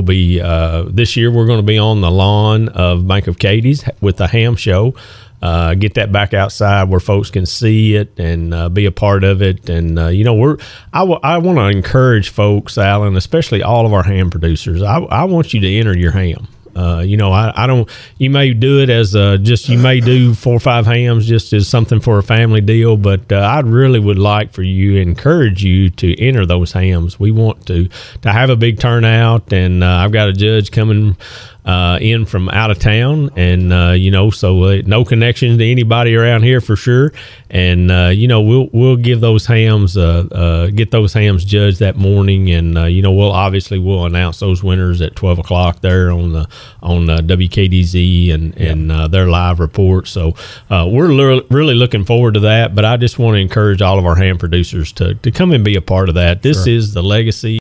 will be this year. We're going to be on the lawn of Bank of Katie's with the ham show. Get that back outside where folks can see it and be a part of it. And I want to encourage folks, Alan, especially all of our ham producers. I want you to enter your ham. I don't, you may do it as you may do 4 or 5 hams just as something for a family deal, but I really would like for you, encourage you to enter those hams. We want to have a big turnout, and I've got a judge coming in from out of town, and so no connection to anybody around here for sure. And we'll give those hams get those hams judged that morning, and we'll announce those winners at 12 o'clock there on WKDZ and their live report. So we're really looking forward to that. But I just want to encourage all of our ham producers to come and be a part of that. This is the legacy